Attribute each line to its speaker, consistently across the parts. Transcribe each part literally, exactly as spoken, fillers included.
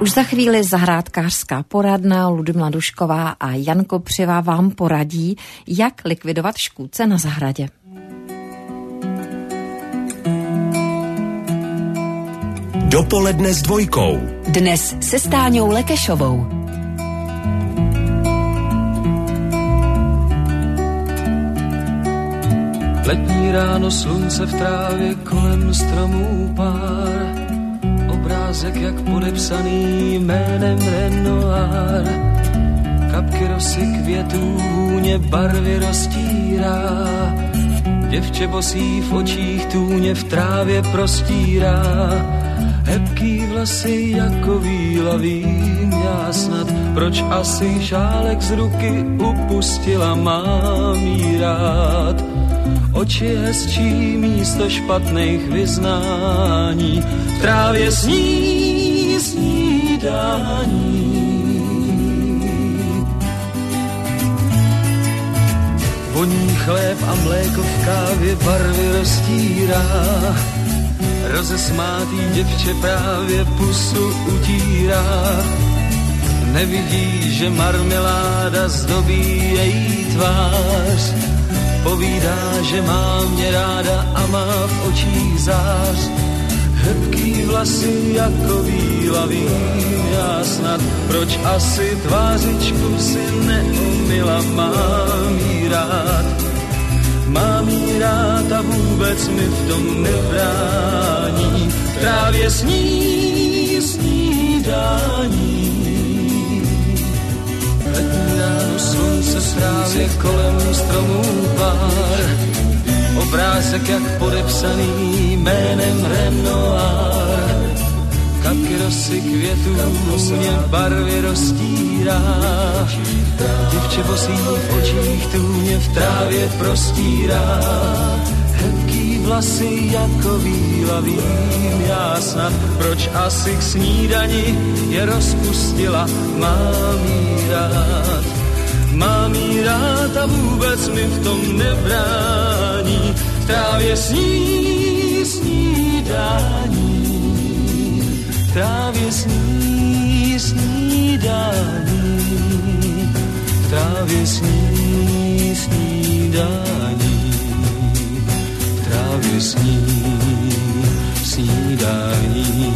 Speaker 1: Už za chvíli zahrádkářská poradna Ludmila Dušková a Jan Kopřiva vám poradí, jak likvidovat škůdce na zahradě.
Speaker 2: Dopoledne s dvojkou.
Speaker 3: Dnes se Stáňou Lekešovou.
Speaker 4: Letní ráno, slunce v trávě, kolem stromů pár. Obrázek jak podepsaný jménem Renoir. Kapky rosy květů, vůně barvy roztírá. Děvče bosí v očích tůně v trávě prostírá. Hebký vlasy jako víla, vím já snad, proč asi šálek z ruky upustila, mám jí rád. Oči hezčí místo špatných vyznání, v trávě sní snídání. Voní chléb a mléko v kávě barvy roztírá. Rozesmátý děvče právě pusu utírá. Nevidí, že marmeláda zdobí její tvář. Povídá, že má mě ráda a má v očích zář. Hebký vlasy jako víla, vím já snad, proč asi tvářičku si neumila, mám jí rád. Mám jí rád a vůbec mi v tom nebrání, v trávě sní snídání. Letní ráno, slunce v trávě, kolem stromů pár. Obrázek jak podepsaný jménem Renoir. Kapky rosy květů, mě barvy roztírá. Děvče bosí v očích tůně v trávě prostírá. Hebký vlasy jako víla, vím já snad, proč asi k snídani je rozpustila, mám jí rád. Mám jí rád a vůbec mi v tom nebrání, v trávě sní snídání, v trávě sní snídání, v trávě sní snídání, v trávě sní snídání.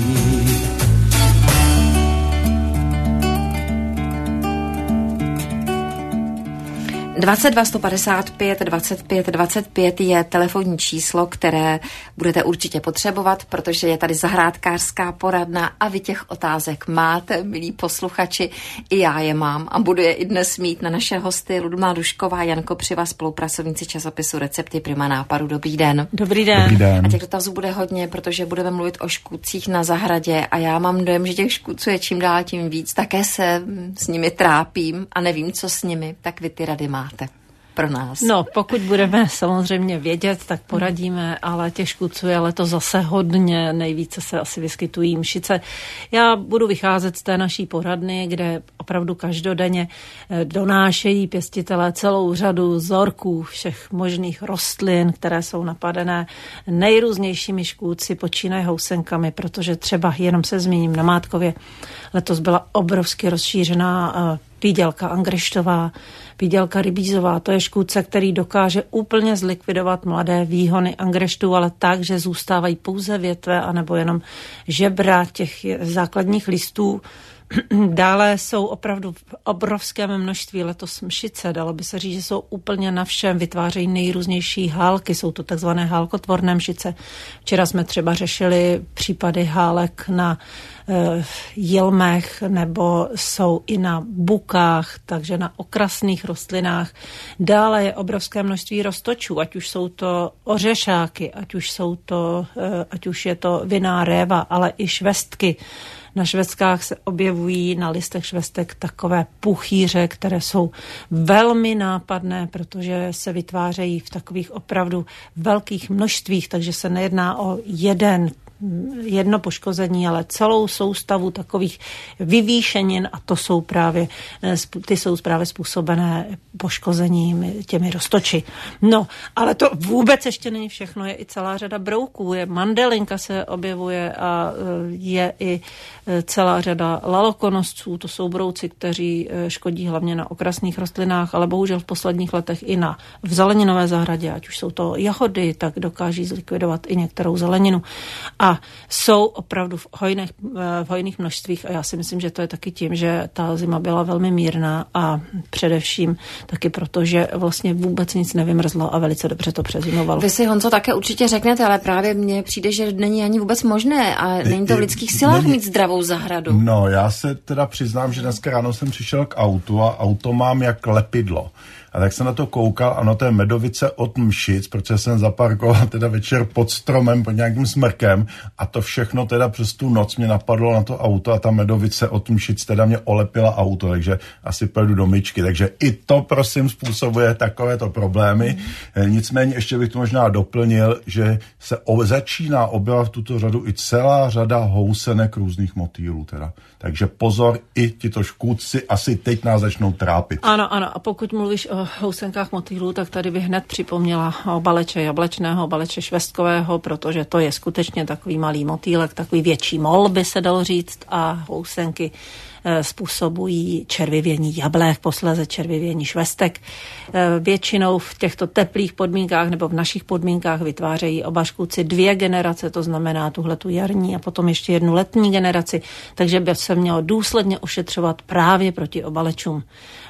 Speaker 1: dvacet dva sto padesát pět dvacet pět dvacet pět je telefonní číslo, které budete určitě potřebovat, protože je tady zahrádkářská poradna a vy těch otázek máte, milí posluchači, i já je mám a budu je i dnes mít na naše hosty Ludmila Dušková, Jan Kopřiva, spolupracovníci časopisu Recepty Prima nápadu. Dobrý den.
Speaker 5: Dobrý den.
Speaker 6: Dobrý den.
Speaker 1: A těch dotazů bude hodně, protože budeme mluvit o škůdcích na zahradě a já mám dojem, že těch škůdců je čím dál tím víc, také se s nimi trápím a nevím, co s nimi, tak vy ty rady máte pro nás.
Speaker 5: No, pokud budeme samozřejmě vědět, tak poradíme, ale těch škůdců je letos zase hodně, nejvíce se asi vyskytují mšice. Já budu vycházet z té naší poradny, kde opravdu každodenně donášejí pěstitelé celou řadu vzorků všech možných rostlin, které jsou napadené nejrůznějšími škůdci, počínaje housenkami, protože třeba jenom se zmíním na Mátkově, letos byla obrovsky rozšířená pídělka angreštová, pídělka rybízová, to je škůdce, který dokáže úplně zlikvidovat mladé výhony angreštů, ale tak, že zůstávají pouze větve anebo jenom žebra těch základních listů. Dále jsou opravdu v obrovském množství letos mšice, dalo by se říct, že jsou úplně na všem, vytvářejí nejrůznější hálky, jsou to takzvané hálkotvorné mšice. Včera jsme třeba řešili případy hálek na e, jilmech nebo jsou i na bukách, takže na okrasných rostlinách. Dále je obrovské množství roztočů, ať už jsou to ořešáky, ať už, jsou to, e, ať už je to vinná réva, ale i švestky. Na švestkách se objevují na listech švestek takové puchýře, které jsou velmi nápadné, protože se vytvářejí v takových opravdu velkých množstvích, takže se nejedná o jeden jedno poškození, ale celou soustavu takových vyvýšenin a to jsou právě, ty jsou právě způsobené poškozením těmi roztoči. No, ale to vůbec ještě není všechno, je i celá řada brouků, je mandelinka se objevuje a je i celá řada lalokonosců, to jsou brouci, kteří škodí hlavně na okrasných rostlinách, ale bohužel v posledních letech i na v zeleninové zahradě, ať už jsou to jahody, tak dokáží zlikvidovat i některou zeleninu. A jsou opravdu v hojných, v hojných množstvích a já si myslím, že to je taky tím, že ta zima byla velmi mírná a především taky proto, že vlastně vůbec nic nevymrzlo a velice dobře to přezimovalo.
Speaker 1: Vy si, Honzo, také určitě řeknete, ale právě mně přijde, že není ani vůbec možné a není to v lidských silách není... mít zdravou zahradu.
Speaker 6: No, já se teda přiznám, že dneska ráno jsem přišel k autu a auto mám jak lepidlo. A tak jsem na to koukal, ano, to je Medovice od Mšic, protože jsem zaparkoval teda večer pod stromem, pod nějakým smrkem a to všechno teda přes tu noc mě napadlo na to auto a ta Medovice od Mšic teda mě olepila auto, takže asi pojedu do myčky. Takže i to, prosím, způsobuje takovéto problémy. Mm. Nicméně ještě bych to možná doplnil, že se o, začíná objevovat v tuto řadu i celá řada housenek různých motýlů teda. Takže pozor, i tito škůdci asi teď nás začnou trápit.
Speaker 5: Ano, ano, a pokud mluvíš o housenkách motýlů, tak tady bych hned připomněla o baleče jablečného, baleče švestkového, protože to je skutečně takový malý motýlek, takový větší mol, by se dalo říct, a housenky způsobují červivění jablek, posléze červivění švestek. Většinou v těchto teplých podmínkách nebo v našich podmínkách vytvářejí oba škůdci dvě generace, to znamená tuhletu jarní a potom ještě jednu letní generaci, takže by se mělo důsledně ošetřovat právě proti obalečům.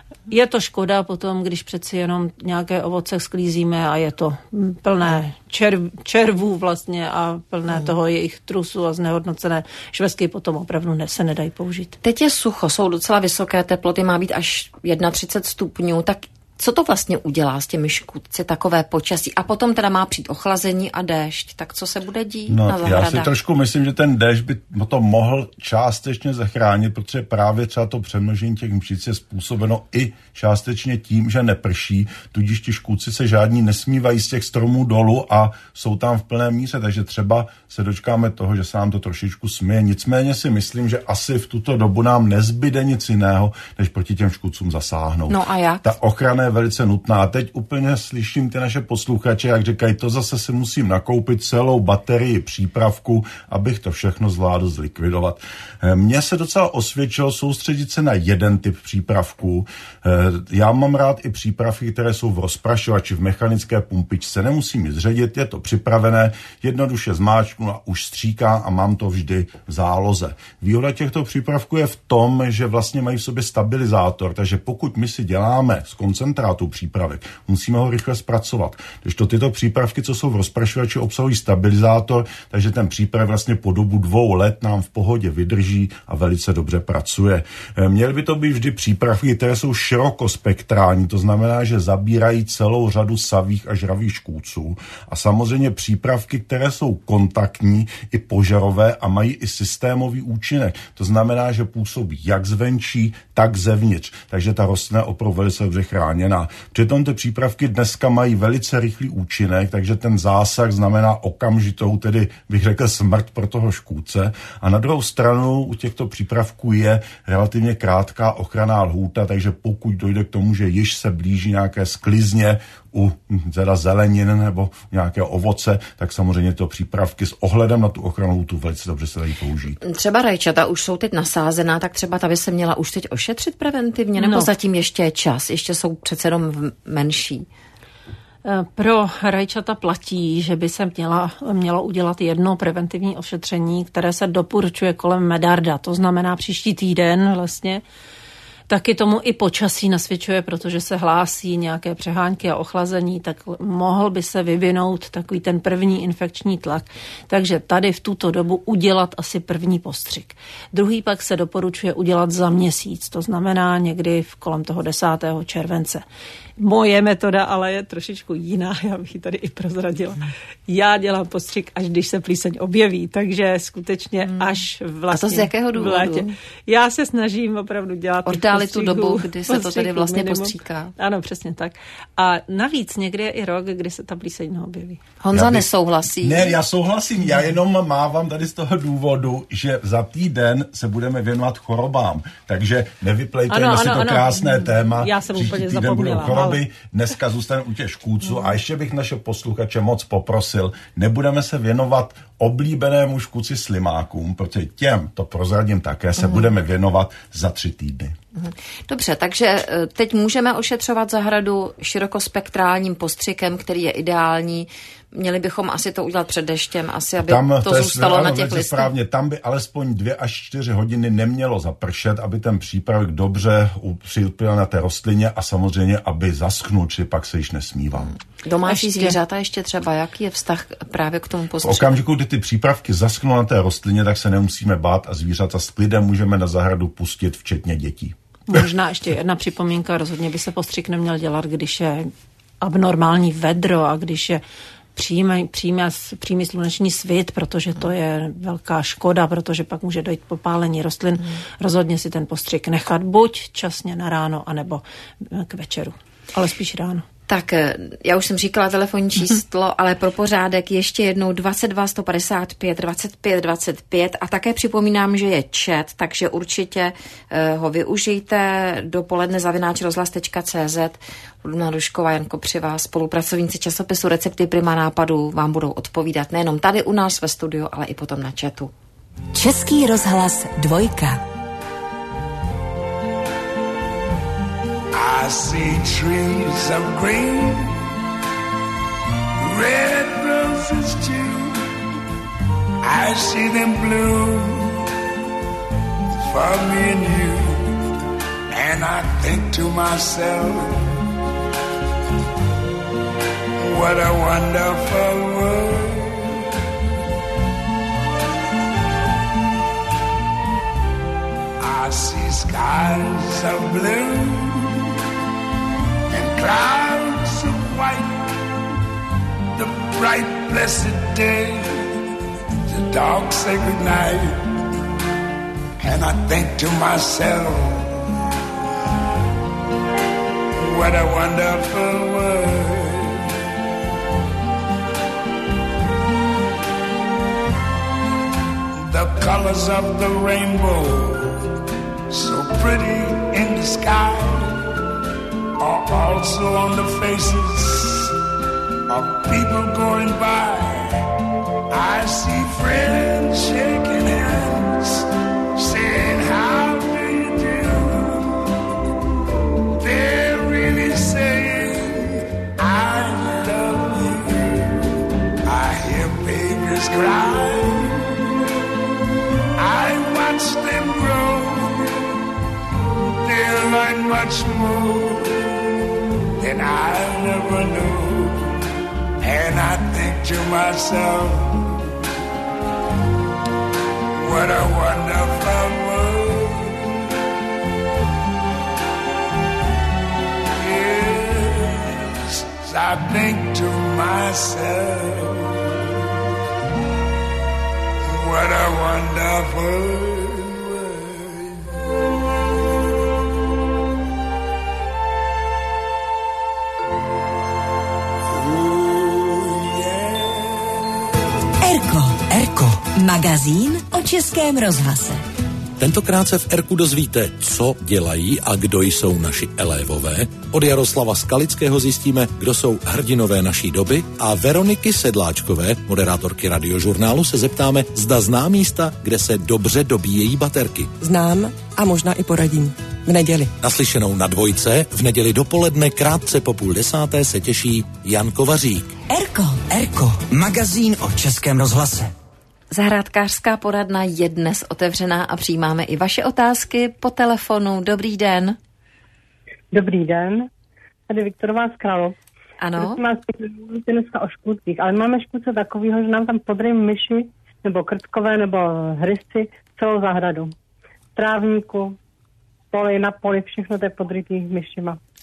Speaker 5: Je to škoda potom, když přeci jenom nějaké ovoce sklízíme a je to plné červ, červů vlastně a plné mm. toho jejich trusu a znehodnocené švestky potom opravdu ne, se nedají použít.
Speaker 1: Teď je sucho, jsou docela vysoké teploty, má být až třicet jedna stupňů, tak co to vlastně udělá s těmi škůdci, takové počasí? A potom teda má přijít ochlazení a déšť. Tak co se bude dít
Speaker 6: no,
Speaker 1: na zahradách?
Speaker 6: Já si trošku myslím, že ten déšť by to mohl částečně zachránit, protože právě třeba to přemnožení těch mšic je způsobeno i částečně tím, že neprší, tudíž ti škůdci se žádní nesmívají z těch stromů dolů a jsou tam v plné míře, takže třeba se dočkáme toho, že se nám to trošičku směje. Nicméně si myslím, že asi v tuto dobu nám nezbyde nic jiného, než proti těm škůdcům zasáhnout.
Speaker 1: No a jak?
Speaker 6: Ta ochrana je velice nutná. A teď úplně slyším ty naše posluchače, jak říkají, to zase si musím nakoupit celou baterii přípravku, abych to všechno zvládl zlikvidovat. Mně se docela osvědčilo soustředit se na jeden typ přípravků. Já mám rád i přípravky, které jsou v rozprašovači, v mechanické pumpičce. Nemusím ji zředit, je to připravené, jednoduše zmáčknu a už stříká a mám to vždy v záloze. Výhoda těchto přípravků je v tom, že vlastně mají v sobě stabilizátor, takže pokud my si děláme z koncentrátu přípravek, musíme ho rychle zpracovat. Když to tyto přípravky, co jsou v rozprašovači, obsahují stabilizátor, takže ten přípravek vlastně po dobu dvou let nám v pohodě vydrží a velice dobře pracuje. Měly by to být vždy přípravky, které jsou širokospektrální, to znamená, že zabírají celou řadu savých a žravých škůdců. A samozřejmě přípravky, které jsou kontaktní i požarové a mají i systémový účinek. To znamená, že působí jak zvenčí, tak zevnitř. Takže ta rostlina je opravdu velice dobře chráněná. Přitom ty přípravky dneska mají velice rychlý účinek, takže ten zásah znamená okamžitou, tedy bych řekl smrt pro toho škůdce. A na druhou stranu u těchto přípravků je relativně krátká ochranná lhůta, takže pokud dojde k tomu, že již se blíží nějaké sklizně u teda zelenin nebo nějaké ovoce, tak samozřejmě to přípravky s ohledem na tu ochrannou lhůtu velice dobře se dají použít.
Speaker 1: Třeba rajčata už jsou teď nasázená, tak třeba ta by se měla už teď ošetřit preventivně, nebo no. zatím ještě je čas, ještě jsou přece jenom menší?
Speaker 5: Pro rajčata platí, že by se měla, mělo udělat jedno preventivní ošetření, které se doporučuje kolem medarda, to znamená příští týden vlastně. Taky tomu i počasí nasvědčuje, protože se hlásí nějaké přehánky a ochlazení, tak mohl by se vyvinout takový ten první infekční tlak. Takže tady v tuto dobu udělat asi první postřik. Druhý pak se doporučuje udělat za měsíc, to znamená někdy v kolem toho desátého července. moje metoda, ale je trošičku jiná, já bych ji tady i prozradila. Já dělám postřik, až když se plíseň objeví, takže skutečně hmm. až vlastně
Speaker 1: A to z jakého důvodu?
Speaker 5: V létě. Já se snažím opravdu dělat
Speaker 1: Oddálit tu dobu, kdy se to tedy vlastně minimum. postříká.
Speaker 5: Ano, přesně tak. A navíc někdy je i rok, kdy se ta plíseň neobjeví.
Speaker 1: Honza
Speaker 6: bych...
Speaker 1: nesouhlasí.
Speaker 6: Ne, já souhlasím, já jenom mávám tady z toho důvodu, že za týden se budeme věnovat chorobám, takže nevyplejte si to ano. krásné téma.
Speaker 5: Já jsem
Speaker 6: Příští
Speaker 5: úplně
Speaker 6: týden
Speaker 5: zapomněla.
Speaker 6: budou choroby,
Speaker 5: ale...
Speaker 6: dneska zůstanu u těch škůdců a ještě bych naše posluchače moc poprosil, nebudeme se věnovat oblíbenému škůdci slimákům, protože těm, to prozradím také, se mm. budeme věnovat za tři týdny.
Speaker 1: Dobře, takže teď můžeme ošetřovat zahradu širokospektrálním postřikem, který je ideální. Měli bychom asi to udělat před deštěm, asi aby
Speaker 6: tam,
Speaker 1: to,
Speaker 6: to
Speaker 1: zůstalo na těch listech.
Speaker 6: Správně, tam by alespoň dvě až čtyři hodiny nemělo zapršet, aby ten přípravek dobře přilpil na té rostlině a samozřejmě, aby zaschnul, či pak se již nesmíval. Hmm.
Speaker 1: Domácí ještě. zvířata ještě třeba, jaký je vztah právě k tomu postřiku?
Speaker 6: V okamžiku, kdy ty přípravky zaschnou na té rostlině, tak se nemusíme bát a zvířata s klidem můžeme na zahradu pustit, včetně dětí.
Speaker 5: Možná ještě jedna připomínka, rozhodně by se postřik neměl dělat, když je abnormální vedro a když je přímý, přímý, přímý sluneční svit, protože to je velká škoda, protože pak může dojít k popálení rostlin. Hmm. Rozhodně si ten postřik nechat buď časně na ráno, anebo k večeru, ale spíš ráno.
Speaker 1: Tak já už jsem říkala telefonní číslo, ale pro pořádek ještě jednou dvacet dva sto padesát pět dvacet pět dvacet pět a také připomínám, že je chat, takže určitě uh, ho využijte. Dopoledne zavináč rozhlas tečka cé zet. Ludmila Dušková, Jan Kopřiva, spolupracovníci časopisu Recepty Prima nápadů vám budou odpovídat nejenom tady u nás ve studiu, ale i potom na chatu.
Speaker 3: Český rozhlas dvojka.
Speaker 7: I see trees of green, red roses too. I see them bloom for me and you. And I think to myself, what a wonderful world. I see skies of blue, clouds of white, the bright blessed day, the dark sacred night. And I think to myself, what a wonderful world. The colors of the rainbow, so pretty in the sky, are also on the faces of people going by. I see friends shaking hands, saying, how do you do? They're really saying, I love you. I hear babies cry, I watch them grow. They'll learn much more and I never knew. And I think to myself, what a wonderful world. Yes, I think to myself, what a wonderful world.
Speaker 3: Erko, magazín o Českém rozhlase.
Speaker 8: Tentokrát se v Erku dozvíte, co dělají a kdo jsou naši elévové. Od Jaroslava Skalického zjistíme, kdo jsou hrdinové naší doby a Veroniky Sedláčkové, moderátorky Radiožurnálu, se zeptáme, zda zná místa, kde se dobře dobíjejí baterky.
Speaker 9: Znám a možná i poradím. V neděli.
Speaker 8: Naslyšenou na dvojce v neděli dopoledne krátce po půl desáté se těší Jan Kovařík.
Speaker 3: Erko,
Speaker 10: Erko, magazín o Českém rozhlase.
Speaker 1: Zahrádkářská poradna je dnes otevřená a přijímáme i vaše otázky po telefonu. Dobrý den.
Speaker 11: Dobrý den. Tady Viktorová z Kralov.
Speaker 1: Ano.
Speaker 11: Prosím vás, mluvíte dneska o škůdcích, ale máme škůdce takovýho, že nám tam podrý myši, nebo krtkové, nebo hryzci celou zahradu. Trávníku, poli, na poli, všechno to je podrytý myšima.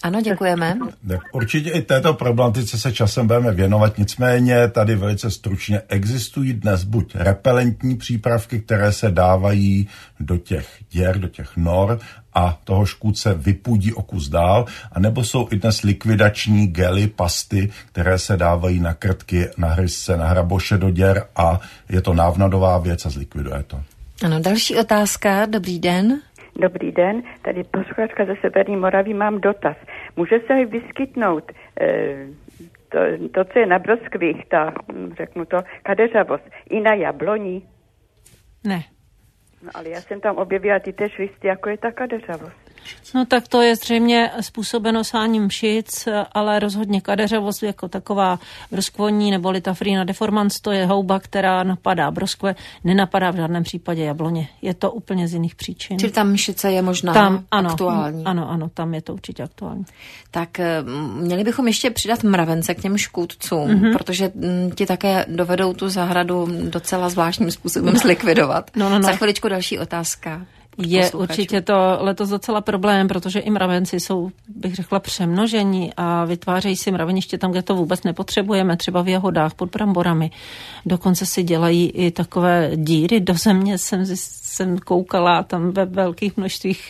Speaker 1: Ano, děkujeme.
Speaker 6: Tak určitě i této problematice se časem budeme věnovat, nicméně tady velice stručně existují dnes buď repelentní přípravky, které se dávají do těch děr, do těch nor a toho škůdce vypudí o kus dál, anebo jsou i dnes likvidační gely, pasty, které se dávají na krtky, na hryzce, na hraboše do děr a je to návnadová věc a zlikviduje to.
Speaker 1: Ano, další otázka, dobrý den.
Speaker 12: Dobrý den, tady posluchačka ze Severní Moravy, mám dotaz. Může se vyskytnout e, to, to, co je na broskvích, ta, řeknu to, kadeřavost, i na jabloni?
Speaker 5: Ne.
Speaker 12: No, ale já jsem tam objevila ty tež listy, jako je ta kadeřavost.
Speaker 5: No tak to je zřejmě způsobeno sáním mšic, ale rozhodně kadeřavost jako taková broskvoní nebo Litafrina deformans, to je houba, která napadá broskve, nenapadá v žádném případě jabloně. Je to úplně z jiných příčin.
Speaker 1: Čili ta mšice je možná
Speaker 5: tam, ano,
Speaker 1: aktuální.
Speaker 5: Ano, ano, tam je to určitě aktuální.
Speaker 1: Tak měli bychom ještě přidat mravence k těm škůdcům, mm-hmm. protože ti také dovedou tu zahradu docela zvláštním způsobem zlikvidovat. No, no, no. Za chviličku další otázka.
Speaker 5: Je určitě to letos docela problém, protože i mravenci jsou, bych řekla, přemnožení a vytvářejí si mraveniště tam, kde to vůbec nepotřebujeme, třeba v jahodách, pod bramborami. Dokonce si dělají i takové díry do země, jsem, jsem koukala, tam ve velkých množstvích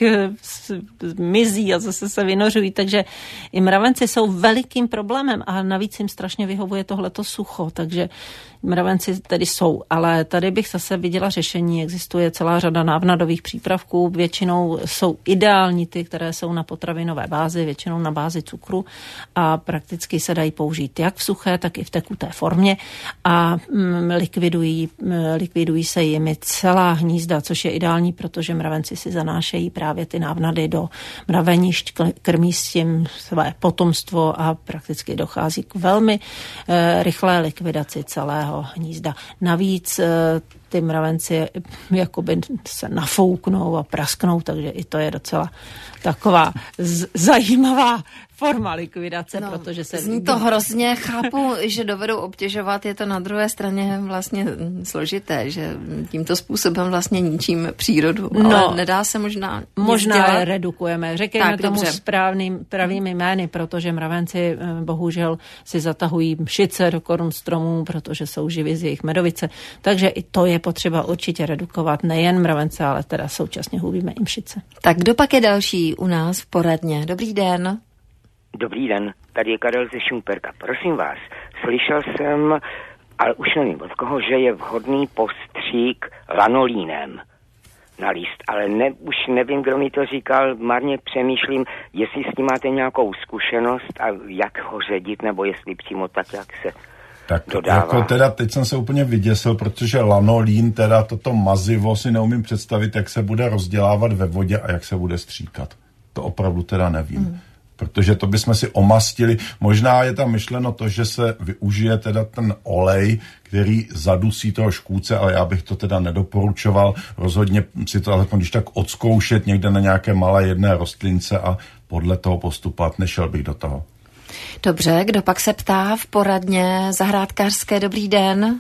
Speaker 5: mizí a zase se vynořují, takže i mravenci jsou velikým problémem a navíc jim strašně vyhovuje tohleto sucho, takže mravenci tedy jsou, ale tady bych zase viděla řešení. Existuje celá řada návnadových přípravků, většinou jsou ideální ty, které jsou na potravinové bázi, většinou na bázi cukru a prakticky se dají použít jak v suché, tak i v tekuté formě a mm, likvidují, likvidují se jimi celá hnízda, což je ideální, protože mravenci si zanášejí právě ty návnady do mravenišť, krmí s tím své potomstvo a prakticky dochází k velmi e, rychlé likvidaci celého hnízda. Navíc ty mravenci jakoby se nafouknou a prasknou, takže i to je docela taková z- zajímavá forma likvidace, no, protože se...
Speaker 1: Zní to hrozně, chápu, že dovedou obtěžovat, je to na druhé straně vlastně složité, že tímto způsobem vlastně ničím přírodu,
Speaker 5: no,
Speaker 1: ale nedá se možná
Speaker 5: Možná je redukujeme, řekněme
Speaker 1: tak,
Speaker 5: tomu
Speaker 1: dobře.
Speaker 5: správným, pravými jmény, protože mravenci bohužel si zatahují mšice do korun stromů, protože jsou živí z jejich medovice, takže i to je potřeba určitě redukovat, nejen mravence, ale teda současně hubíme i mšice.
Speaker 1: Tak kdo pak je další u nás v poradně? Dobrý den.
Speaker 13: Dobrý den, tady je Karel ze Šumperka. Prosím vás, slyšel jsem, ale už nevím od koho, že je vhodný postřík lanolínem na list, ale ne, už nevím, kdo mi to říkal, marně přemýšlím, jestli s tím máte nějakou zkušenost a jak ho ředit, nebo jestli přímo tak, jak se
Speaker 6: tak
Speaker 13: dodává.
Speaker 6: Jako teda teď jsem se úplně vyděsil, protože lanolín, teda toto mazivo si neumím představit, jak se bude rozdělávat ve vodě a jak se bude stříkat. To opravdu teda nevím. Hmm. Protože to bychom si omastili. Možná je tam myšleno to, že se využije teda ten olej, který zadusí toho škůdce, ale já bych to teda nedoporučoval. Rozhodně si to alespoň když tak odzkoušet někde na nějaké malé jedné rostlince a podle toho postupovat. Nešel bych do toho.
Speaker 1: Dobře, kdo pak se ptá v poradně zahrádkářské? Dobrý den.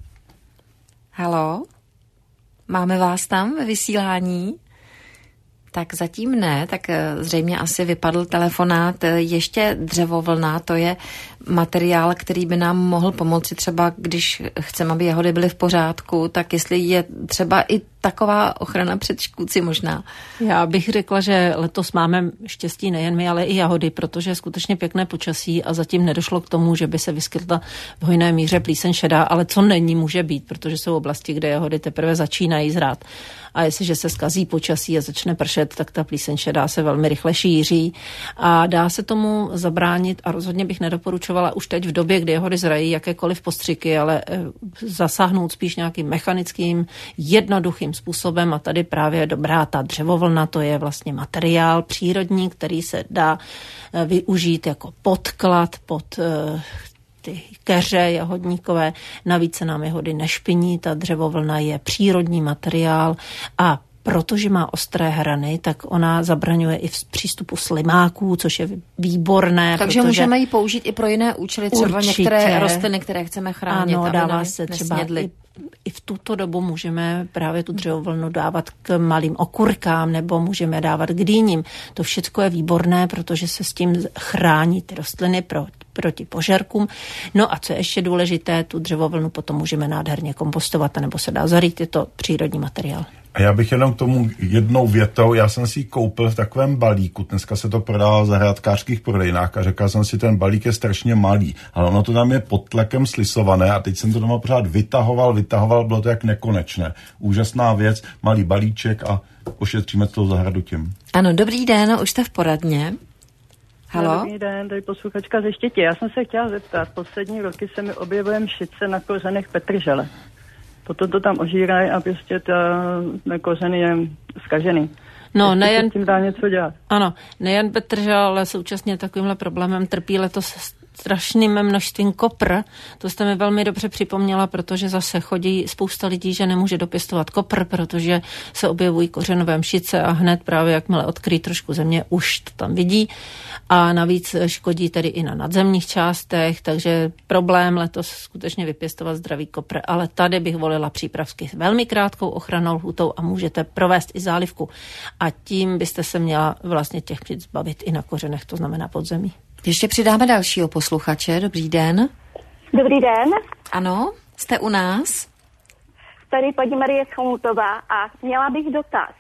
Speaker 1: Haló? Máme vás tam ve vysílání? Tak zatím ne, tak zřejmě asi vypadl telefonát. Ještě dřevovlna, to je materiál, který by nám mohl pomoci třeba, když chceme, aby jahody byly v pořádku, tak jestli je třeba i taková ochrana před škůdci možná.
Speaker 5: Já bych řekla, že letos máme štěstí nejen my, ale i jahody, protože je skutečně pěkné počasí a zatím nedošlo k tomu, že by se vyskytla v hojné míře plíseň šedá, ale co není, může být, protože jsou oblasti, kde jahody teprve začínají zrát. A jestliže se zkazí počasí a začne pršet, tak ta plíseň šedá se velmi rychle šíří a dá se tomu zabránit a rozhodně bych nedoporučovala už teď v době, kdy jahody zrají jakékoliv postřiky, ale zasáhnout spíš nějakým mechanickým, jednoduchým způsobem a tady právě je dobrá ta dřevovlna, to je vlastně materiál přírodní, který se dá využít jako podklad pod ty keře jahodníkové, navíc se nám jahody nešpiní, ta dřevovlna je přírodní materiál a protože má ostré hrany, tak ona zabraňuje i v přístupu slimáků, což je výborné.
Speaker 1: Takže
Speaker 5: protože
Speaker 1: můžeme ji použít i pro jiné účely, třeba
Speaker 5: určitě,
Speaker 1: některé rostliny, které chceme chránit.
Speaker 5: Ano, dává se třeba i, i v tuto dobu můžeme právě tu dřevovlnu dávat k malým okurkám nebo můžeme dávat k dýním. To všechno je výborné, protože se s tím chrání ty rostliny pro, proti požerkům. No a co je ještě důležité, tu dřevovlnu potom můžeme nádherně kompostovat, nebo se dá zarýt, je to přírodní materiál.
Speaker 6: A já bych jenom k tomu jednou větou, já jsem si ji koupil v takovém balíku, dneska se to prodává v zahrádkářských prodejnách a řekl jsem si, ten balík je strašně malý, ale ono to tam je pod tlakem slisované a teď jsem to doma pořád vytahoval, vytahoval, bylo to jak nekonečné. Úžasná věc, malý balíček a ošetříme celou zahradu tím.
Speaker 1: Ano, dobrý den, už jste v poradně. Halo?
Speaker 14: Dobrý den, tady posluchačka ze Štětí. Já jsem se chtěla zeptat, poslední roky se mi objevuje mšice na kořenech petržele. Potom to tam ožírají a prostě ta kořen je zkažený.
Speaker 5: No, nejen...
Speaker 14: se tím dá něco dělat.
Speaker 5: Ano, nejen petržel, ale současně takovýmhle problémem trpí letos strašným množstvím kopr. To jste mi velmi dobře připomněla, protože zase chodí spousta lidí, že nemůže dopěstovat kopr, protože se objevují kořenové mšice a hned právě jakmile odkryjí trošku země, už to tam vidí. A navíc škodí tedy i na nadzemních částech, takže problém letos skutečně vypěstovat zdravý kopr. Ale tady bych volila přípravky s velmi krátkou ochrannou lhůtou a můžete provést i zálivku. A tím byste se měla vlastně těch mšic zbavit i na kořenech, to znamená pod zemí.
Speaker 1: Ještě přidáme dalšího posluchače. Dobrý den.
Speaker 15: Dobrý den.
Speaker 1: Ano, jste u nás?
Speaker 15: Tady paní Marie Chomutová a měla bych dotaz.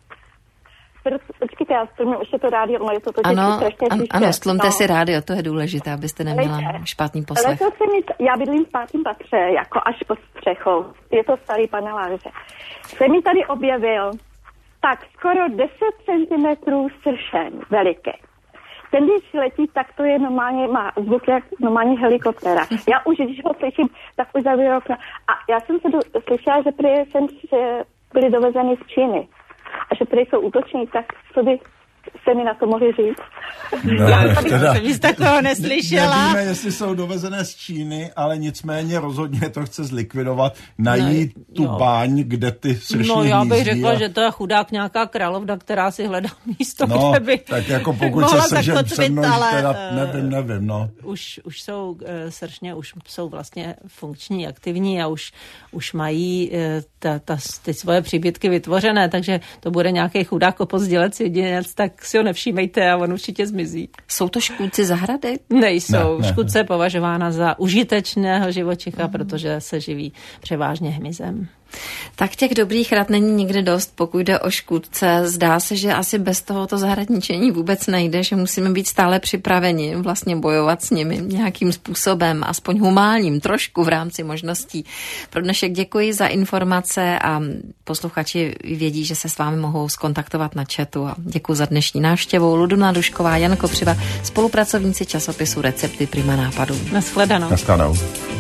Speaker 15: Počkejte, já stlumím ještě to rádio, ono je to totiž
Speaker 1: ano,
Speaker 15: strašně
Speaker 1: an,
Speaker 15: těžké.
Speaker 1: Ano, stlumte
Speaker 15: no.
Speaker 1: si rádio, to je důležité, abyste neměla
Speaker 15: Lejte.
Speaker 1: špatný poslech.
Speaker 15: Ale to se mi, já bydlím v pátém patře, jako až pod střechou. Je to starý paneláře. Se mi tady objevil tak skoro deset centimetrů sršen veliký. Ten, když letí, tak to je normálně, má zvuk jak normální helikoptéra. Já už, když ho slyším, tak už zavírám okna. A já jsem se do, slyšela, že prý jsem, že byly dovezeny z Číny. A že prý jsou útoční, tak co by se mi na to mohli říct?
Speaker 6: No,
Speaker 5: já teda, jsem nic takového neslyšela.
Speaker 6: Nevíme, jestli jsou dovezené z Číny, ale nicméně rozhodně to chce zlikvidovat, najít no, tu jo. báň, kde ty sršní
Speaker 5: No já bych řekla,
Speaker 6: a...
Speaker 5: že to je chudák nějaká královna, která si hledá místo,
Speaker 6: no,
Speaker 5: kde by
Speaker 6: tak jako pokud se sržem přemnoží, teda nevím, nevím, no.
Speaker 5: Už, už jsou uh, sršně, už jsou vlastně funkční, aktivní a už, už mají uh, ta, ta, ty svoje příbytky vytvořené, takže to bude nějaký chudák opozdělec jedinec, tak si ho nevšímejte a on určitě zmizí.
Speaker 1: Jsou to škůdci zahrady?
Speaker 5: Nejsou.
Speaker 6: Ne, ne,
Speaker 5: Škůdce je považována za užitečného živočicha, mm. protože se živí převážně hmyzem.
Speaker 1: Tak těch dobrých rad není nikdy dost, pokud jde o škůdce. Zdá se, že asi bez tohoto zahradničení vůbec nejde, že musíme být stále připraveni vlastně bojovat s nimi nějakým způsobem, aspoň humánním, trošku v rámci možností. Pro dnešek děkuji za informace a posluchači vědí, že se s vámi mohou skontaktovat na chatu a děkuji za dnešní návštěvu. Ludmila Dušková, Jan Kopřiva, spolupracovníci časopisu Recepty Prima nápadů.
Speaker 5: Naschledanou.
Speaker 6: Naschledanou.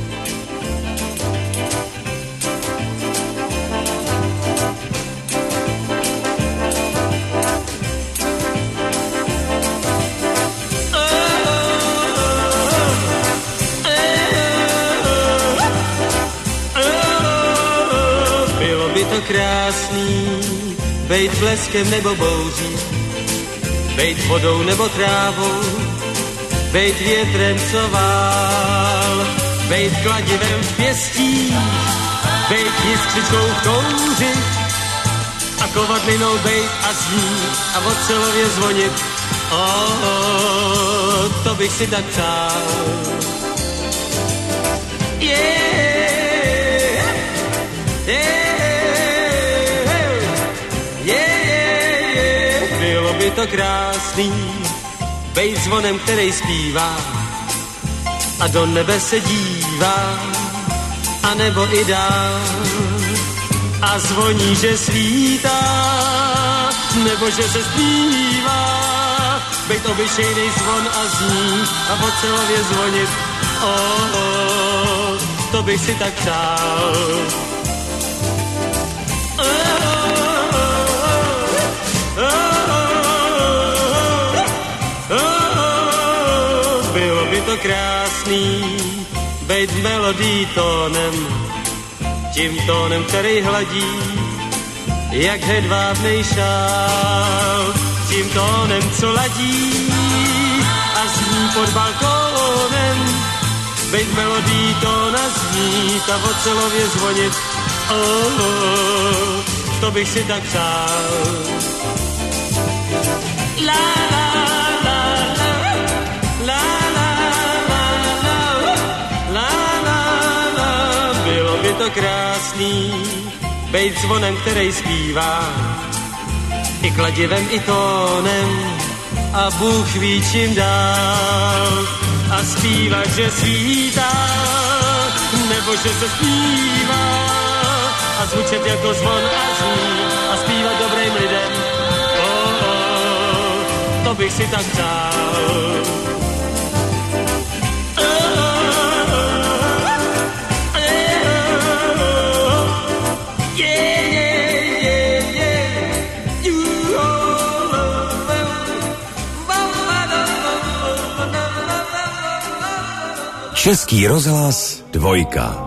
Speaker 4: Krásný, bejt bleskem nebo bouří, bejt vodou nebo trávou, bejt větrem, co vál, bejt kladivem v pěstí, bejt jiskřičkou v kouři a kovadlinou bejt a znít a ocelově zvonit. Oh, oh, to bych si tak přál. Yeah, yeah. Je to krásný, bejt zvonem, který zpívá a do nebe se dívá, a nebo i dál a zvoní, že svítá, nebo že se zpívá, bejt obyčejnej zvon a zní a ocelově zvonit. Oh, oh, to bych si tak přál. Oh, oh, oh. To krásný, bejt melodí tónem, tím tónem, který hladí, jak hedvábnej šál, tím tónem, co ladí a zní pod balkónem,
Speaker 16: bejt melodí to naznít a ocelově zvonit. Oh, oh, to bych si tak přál. La, la, la, la, la, la, la, la, la, la, la. Bylo by to krásný, bejt zvonem, který zpívá, i kladivem, i tónem, a Bůh ví čím dál. A zpívat, že svítá, nebo že se zpívá, a zvučet jako zvon a zní, a zpívat dobrým lidem. Oh, oh, to bych si tak přál.
Speaker 2: Český rozhlas dvojka.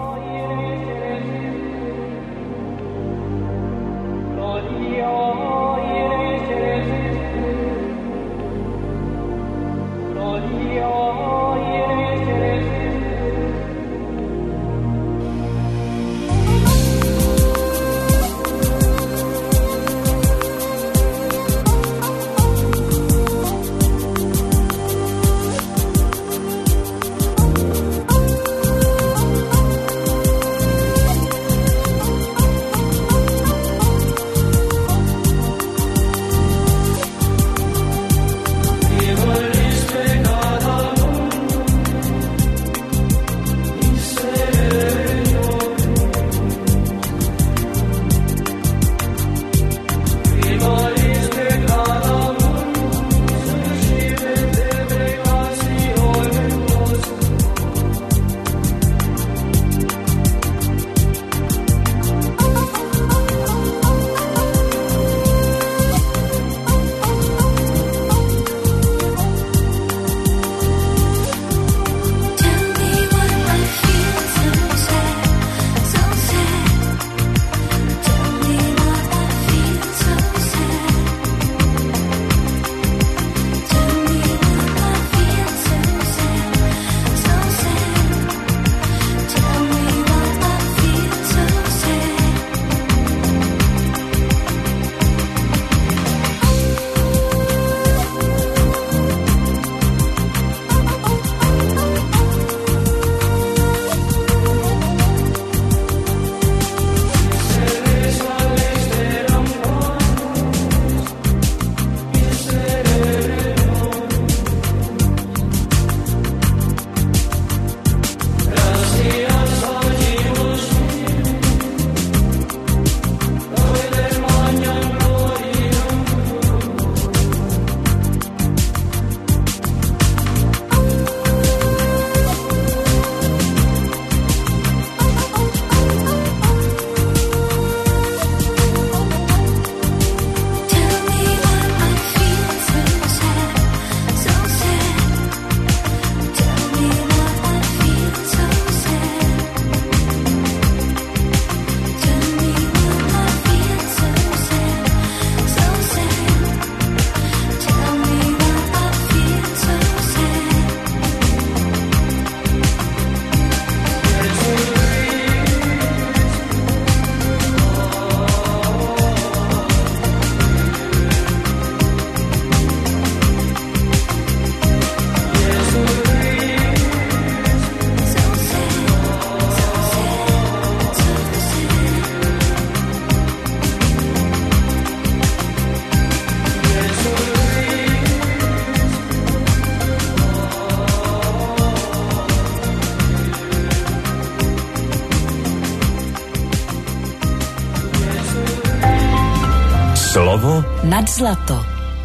Speaker 2: Slovo
Speaker 3: nad zlato.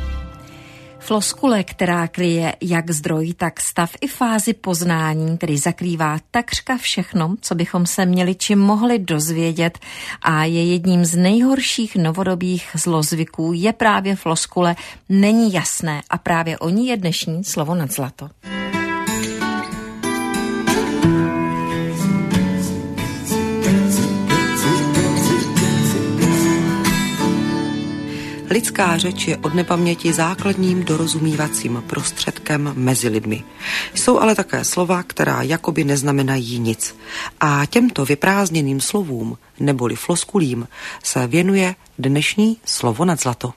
Speaker 1: Floskule, která kryje jak zdroj, tak stav i fázi poznání, který zakrývá takřka všechno, co bychom se měli či mohli dozvědět, a je jedním z nejhorších novodobých zlozvyků, je právě floskule není jasné, a právě o ní je dnešní slovo nad zlato.
Speaker 9: Lidská řeč je od nepaměti základním dorozumívacím prostředkem mezi lidmi. Jsou ale také slova, která jakoby neznamenají nic. A těmto vyprázdněným slovům, neboli floskulím, se věnuje dnešní Slovo nad zlato.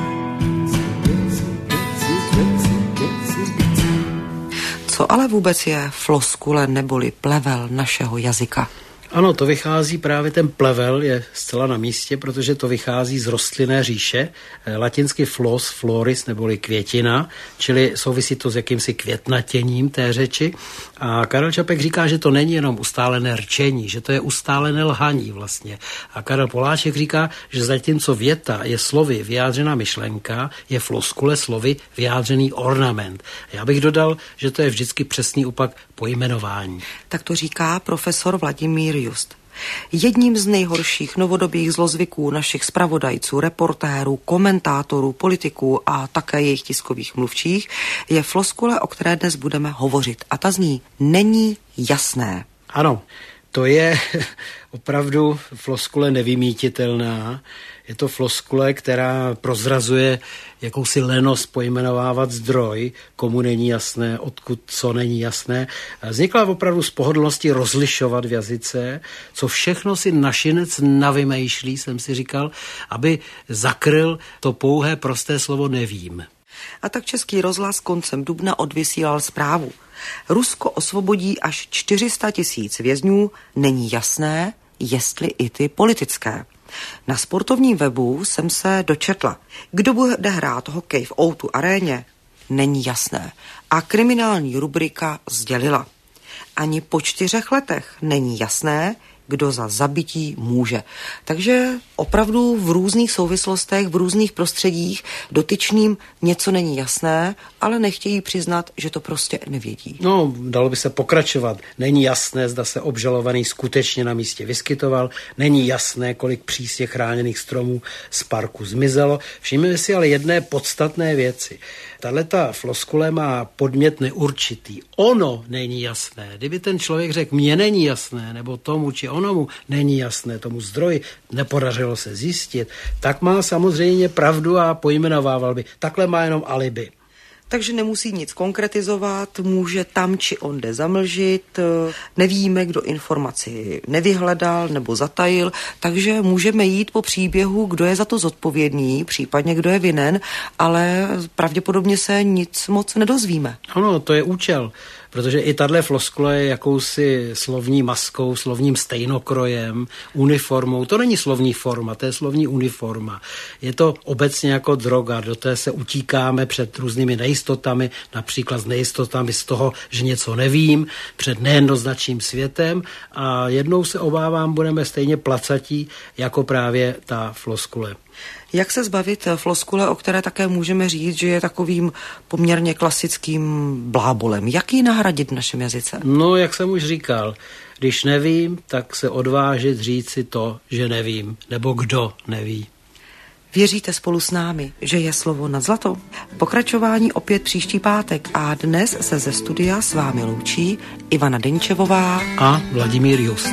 Speaker 9: Co ale vůbec je floskule neboli plevel našeho jazyka?
Speaker 17: Ano, to vychází, právě ten plevel je zcela na místě, protože to vychází z rostlinné říše, latinsky flos, floris, neboli květina, čili souvisí to s jakýmsi květnatěním té řeči. A Karel Čapek říká, že to není jenom ustálené rčení, že to je ustálené lhaní vlastně. A Karel Poláček říká, že zatímco věta je slovy vyjádřená myšlenka, je floskule slovy vyjádřený ornament. Já bych dodal, že to je vždycky přesný opak pojmenování.
Speaker 9: Tak to říká profesor Vladimír Just. Jedním z nejhorších novodobých zlozvyků našich zpravodajců, reportérů, komentátorů, politiků a také jejich tiskových mluvčích je floskule, o které dnes budeme hovořit. A ta zní: není jasné.
Speaker 17: Ano, to je opravdu floskule nevymítitelná. Je to floskule, která prozrazuje jakousi lenost pojmenovávat zdroj, komu není jasné, odkud co není jasné. Vznikla opravdu z pohodlnosti rozlišovat v jazyce, co všechno si našinec navymýšlí, jsem si říkal, aby zakryl to pouhé prosté slovo nevím.
Speaker 9: A tak Český rozhlas koncem dubna odvysílal zprávu. Rusko osvobodí až čtyři sta tisíc vězňů, není jasné, jestli i ty politické. Na sportovním webu jsem se dočetla, kdo bude hrát hokej v ó dva aréně, není jasné. A kriminální rubrika sdělila. Ani po čtyřech letech není jasné, kdo za zabití může. Takže opravdu v různých souvislostech, v různých prostředích dotyčným něco není jasné, ale nechtějí přiznat, že to prostě nevědí.
Speaker 17: No, dalo by se pokračovat. Není jasné, zda se obžalovaný skutečně na místě vyskytoval, není jasné, kolik přísně chráněných stromů z parku zmizelo. Všimněme si ale jedné podstatné věci. Tahleta floskule má podmět neurčitý. Ono není jasné. Kdyby ten člověk řekl, mně není jasné, nebo tomu či onomu není jasné, tomu zdroji nepodařilo se zjistit, tak má samozřejmě pravdu a pojmenovával by. Takhle má jenom alibi.
Speaker 9: Takže nemusí nic konkretizovat, může tam či onde zamlžit, nevíme, kdo informaci nevyhledal nebo zatajil, takže můžeme jít po příběhu, kdo je za to zodpovědný, případně kdo je vinen, ale pravděpodobně se nic moc nedozvíme.
Speaker 17: Ano, to je účel. Protože i tahle floskule je jakousi slovní maskou, slovním stejnokrojem, uniformou. To není slovní forma, to je slovní uniforma. Je to obecně jako droga, do té se utíkáme před různými nejistotami, například s nejistotami z toho, že něco nevím, před nejednoznačným světem a jednou se obávám, budeme stejně placatí jako právě ta floskule.
Speaker 9: Jak se zbavit floskule, o které také můžeme říct, že je takovým poměrně klasickým blábolem? Jak ji nahradit v našem jazyce?
Speaker 17: No, jak jsem už říkal, když nevím, tak se odvážit říct si to, že nevím, nebo kdo neví.
Speaker 9: Věříte spolu s námi, že je slovo nad zlato? Pokračování opět příští pátek a dnes se ze studia s vámi loučí Ivana Denčevová
Speaker 17: a Vladimír Just.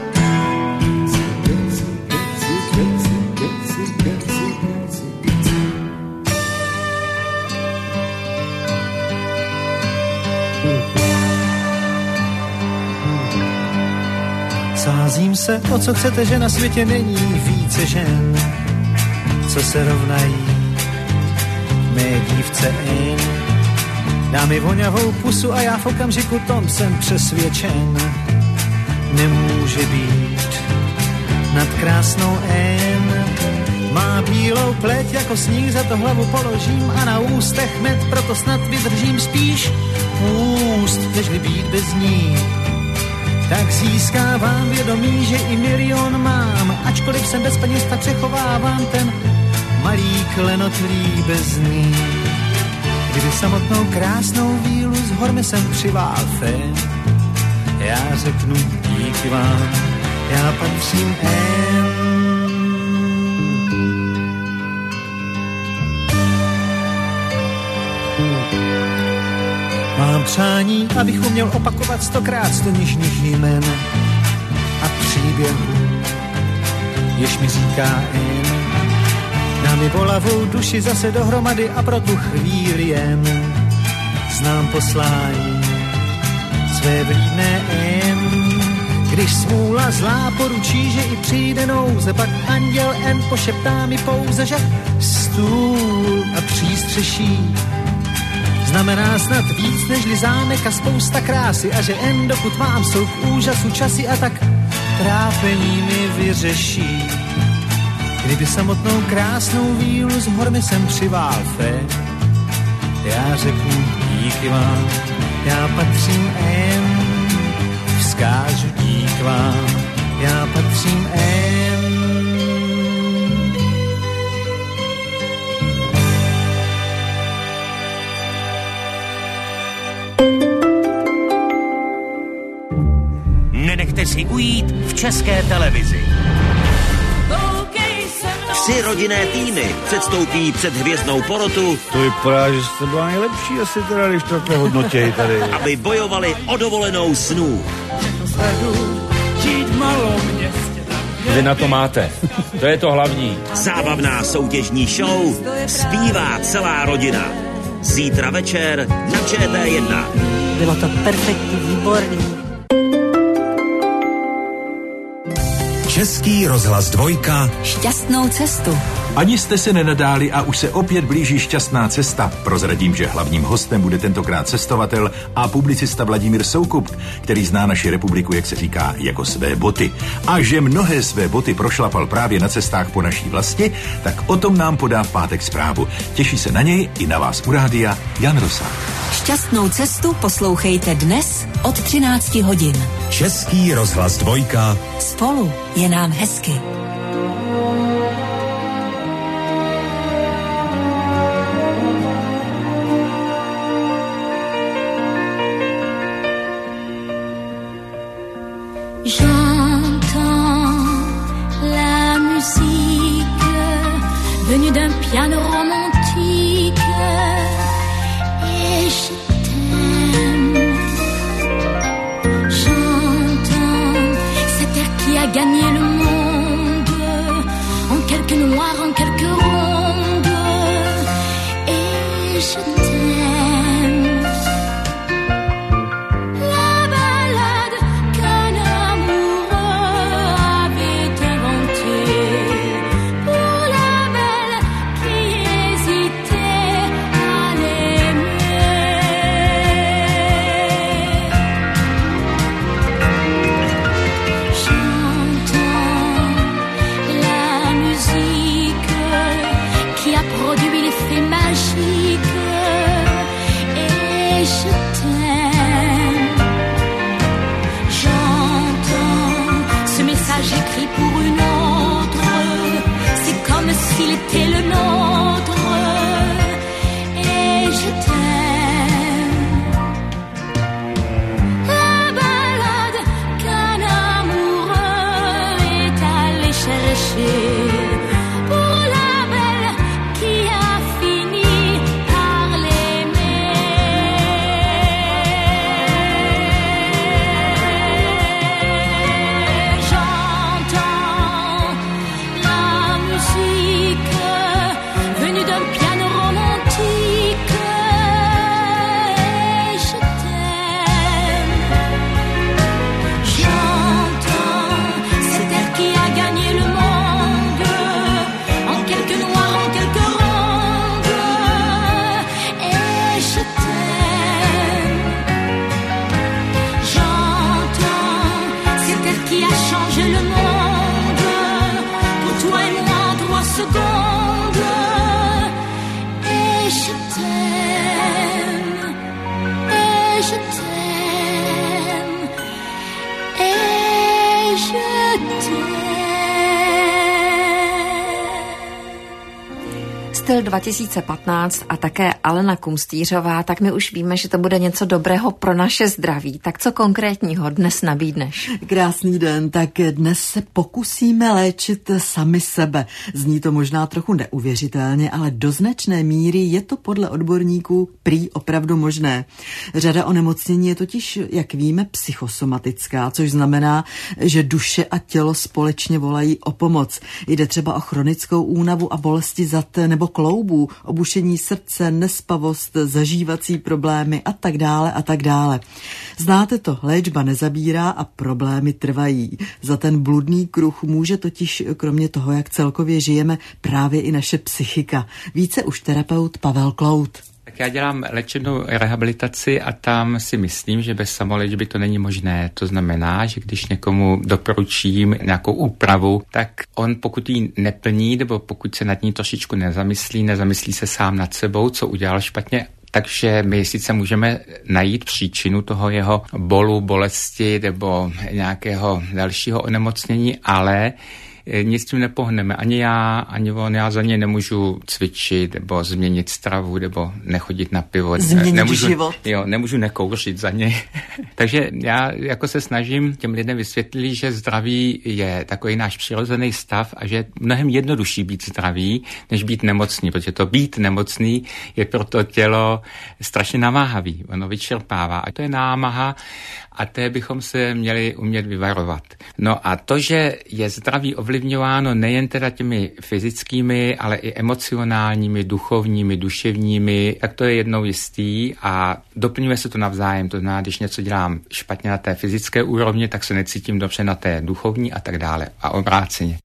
Speaker 18: Sázím se, o co chcete, že na světě není více žen, co se rovnají mé dívce N. Dá mi voňavou pusu a já v okamžiku tom jsem přesvědčen. Nemůže být nad krásnou N. Má bílou pleť jako sníh, za to hlavu položím a na ústech med, proto snad vydržím spíš úst, nežli být bez ní. Tak získávám vědomí, že i milion mám, ačkoliv jsem bez peněz, tak přechovávám ten malý klenot líbezný. Kdyby samotnou krásnou vílu s hormesem přivál fen, já řeknu díky vám, já patřím M. Mám přání, abych uměl opakovat stokrát sto nižných jmen a příběhů, jež mi říká N. Dámy volavou duši zase dohromady a pro tu chvíli jen znám poslání své vlídné M. Když smůla zlá poručí, že i přijde nouze, pak anděl N pošeptá mi pouze, že stůl a přístřeší znamená snad víc nežli zámek a spousta krásy a že N dokud mám jsou k úžasu časy a tak trápení mi vyřeší. Kdyby samotnou krásnou vílu s hormi sem přivál fé, já řeknu díky vám, já patřím M. Vzkážu dík vám, já patřím M.
Speaker 10: Nenechte si ujít v České televizi. Tři rodinné týmy předstoupí před hvězdnou porotu.
Speaker 19: To vypadá, že jste byla nejlepší asi teda, když to takhle hodnotějí tady.
Speaker 10: Aby bojovali o dovolenou snů.
Speaker 20: Vy na to máte. To je to hlavní.
Speaker 10: Zábavná soutěžní show zpívá celá rodina. Zítra večer na Č T jedna.
Speaker 21: Bylo to perfektní, výborný.
Speaker 2: Český rozhlas dvojka.
Speaker 3: Šťastnou cestu.
Speaker 22: Ani jste se nenadáli a už se opět blíží šťastná cesta. Prozradím, že hlavním hostem bude tentokrát cestovatel a publicista Vladimír Soukup, který zná naši republiku, jak se říká, jako své boty. A že mnohé své boty prošlapal právě na cestách po naší vlasti, tak o tom nám podá v pátek zprávu. Těší se na něj i na vás u rádia Jan Rosák.
Speaker 3: Šťastnou cestu poslouchejte dnes od třinácti hodin.
Speaker 2: Český rozhlas dvojka.
Speaker 3: Spolu je nám hezky.
Speaker 23: J'entends la musique venue d'un piano romantique et je t'aime. J'entends cet air qui a gagné le monde en quelques noirs, en quelques rondes et je t'aime. La balade qu'un amoureux avait inventée pour la belle qui hésitait à l'aimer. J'entends la musique qui a produit l'effet magique
Speaker 1: dva tisíce patnáct a také Alena Kumstýřová, tak my už víme, že to bude něco dobrého pro naše zdraví. Tak co konkrétního dnes nabídneš?
Speaker 7: Krásný den, tak dnes se pokusíme léčit sami sebe. Zní to možná trochu neuvěřitelně, ale do značné míry je to podle odborníků prý opravdu možné. Řada onemocnění je totiž, jak víme, psychosomatická, což znamená, že duše a tělo společně volají o pomoc. Jde třeba o chronickou únavu a bolesti zad nebo kloubů, obušení srdce, nespavost, zažívací problémy a tak dále a tak dále. Znáte to, léčba nezabírá a problémy trvají. Za ten bludný kruh může totiž kromě toho, jak celkově žijeme, právě i naše psychika. Více už terapeut Pavel Klout.
Speaker 8: Tak já dělám léčebnou rehabilitaci a tam si myslím, že bez samoléčby to není možné. To znamená, že když někomu doporučím nějakou úpravu, tak on pokud ji neplní, nebo pokud se nad ní trošičku nezamyslí, nezamyslí se sám nad sebou, co udělal špatně, takže my sice můžeme najít příčinu toho jeho bolu, bolesti nebo nějakého dalšího onemocnění, ale nic tím nepohneme. Ani já, ani on. Já za ně nemůžu cvičit, nebo změnit stravu, nebo nechodit na pivo.
Speaker 7: Změnit
Speaker 8: nemůžu,
Speaker 7: život.
Speaker 8: Jo, nemůžu nekouřit za ně. Takže já jako se snažím těm lidem vysvětlit, že zdraví je takový náš přirozený stav a že je mnohem jednodušší být zdravý, než být nemocný, protože to být nemocný je pro to tělo strašně namáhavý. Ono vyčerpává. A to je námaha a té bychom se měli umět vyvarovat. No a to, že je zdraví ovlivňováno nejen teda těmi fyzickými, ale i emocionálními, duchovními, duševními, tak to je jednou jistý a doplňuje se to navzájem. To znamená, když něco dělám špatně na té fyzické úrovni, tak se necítím dobře na té duchovní a tak dále. A obráceně.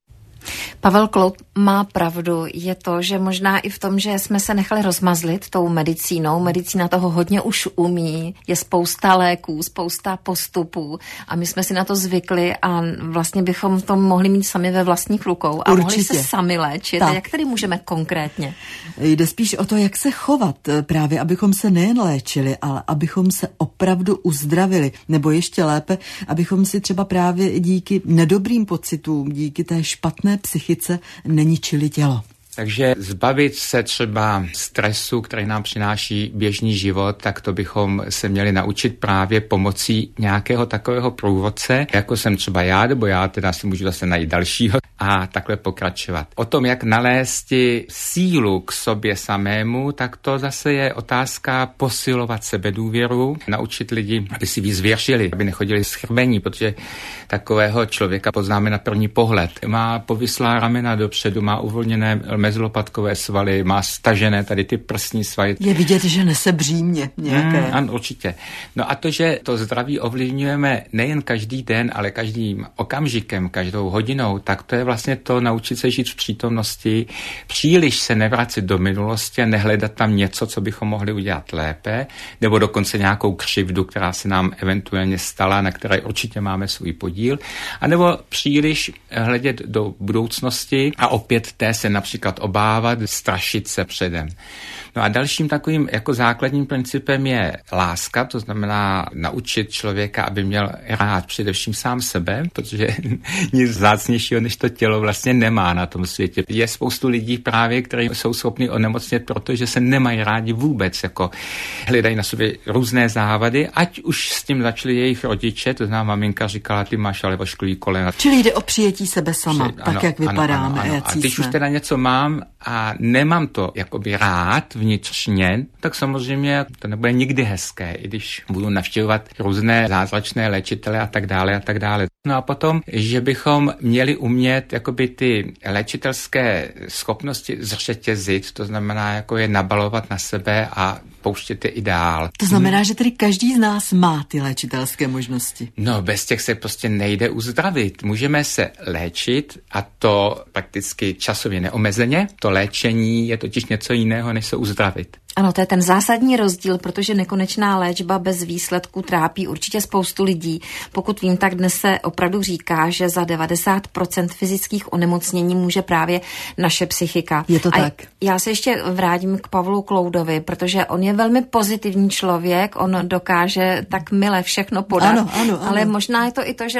Speaker 1: Pavel Klout má pravdu, je to, že možná i v tom, že jsme se nechali rozmazlit tou medicínou, medicína toho hodně už umí, je spousta léků, spousta postupů a my jsme si na to zvykli a vlastně bychom to mohli mít sami ve vlastních rukou a
Speaker 7: Určitě.
Speaker 1: mohli se sami léčit.
Speaker 7: Tak.
Speaker 1: A jak tedy můžeme konkrétně?
Speaker 7: Jde spíš o to, jak se chovat, právě abychom se nejen léčili, ale abychom se opravdu uzdravili, nebo ještě lépe, abychom si třeba právě díky nedobrým pocitům, díky té špatné psychice neničili tělo.
Speaker 8: Takže zbavit se třeba stresu, který nám přináší běžný život, tak to bychom se měli naučit právě pomocí nějakého takového průvodce, jako jsem třeba já, nebo já teda si můžu zase najít dalšího a takhle pokračovat. O tom, jak nalézt sílu k sobě samému, tak to zase je otázka posilovat sebedůvěru, naučit lidi, aby si víc věřili, aby nechodili schrbení, protože takového člověka poznáme na první pohled. Má povislá ramena dopředu, má uvolněné mezilopatkové svaly, má stažené tady ty prsní svaly.
Speaker 7: Je vidět, že nese břímě nějaké.
Speaker 8: Mm, ano, určitě. No a to, že to zdraví ovlivňujeme nejen každý den, ale každým okamžikem, každou hodinou, tak to je vlastně to naučit se žít v přítomnosti, příliš se nevracet do minulosti a nehledat tam něco, co bychom mohli udělat lépe, nebo dokonce nějakou křivdu, která se nám eventuálně stala, na které určitě máme svůj podíl, anebo příliš hledět do budoucnosti a opět té se například obávat, strašit se předem. No a dalším takovým jako základním principem je láska, to znamená naučit člověka, aby měl rád především sám sebe, protože nic vzácnějšího než to tělo vlastně nemá na tom světě. Je spoustu lidí právě, kteří jsou schopni onemocnět, protože se nemají rádi vůbec, jako hledají na sobě různé závady, ať už s tím začali jejich rodiče, to znamená maminka říkala, ty máš ale ošklivý kolena.
Speaker 7: Čili jde o přijetí sebe sama,
Speaker 8: Při,
Speaker 7: tak
Speaker 8: ano,
Speaker 7: jak vypadáme.
Speaker 8: Ano, ano, ano. A když
Speaker 7: jsme.
Speaker 8: už teda něco mám a nemám to jakoby rád vnitřně, tak samozřejmě to nebude nikdy hezké, i když budu navštěvovat různé zázračné léčitele a tak dále a tak dále. No a potom, že bychom měli umět jakoby ty léčitelské schopnosti zřetězit, to znamená jako je nabalovat na sebe a pouštět je i dál.
Speaker 7: To znamená, že tedy každý z nás má ty léčitelské možnosti.
Speaker 8: No, bez těch se prostě nejde uzdravit. Můžeme se léčit a to prakticky časově neomezeně. To léčení je totiž něco jiného, než se uzdravit.
Speaker 1: Ano, to je ten zásadní rozdíl, protože nekonečná léčba bez výsledků trápí určitě spoustu lidí. Pokud vím, tak dnes se opravdu říká, že za devadesát procent fyzických onemocnění může právě naše psychika.
Speaker 7: Je to
Speaker 1: a
Speaker 7: tak.
Speaker 1: Já se ještě vrátím k Pavlu Kloudovi, protože on je velmi pozitivní člověk, on dokáže tak mile všechno podat,
Speaker 7: ano, ano, ano.
Speaker 1: ale možná je to i to, že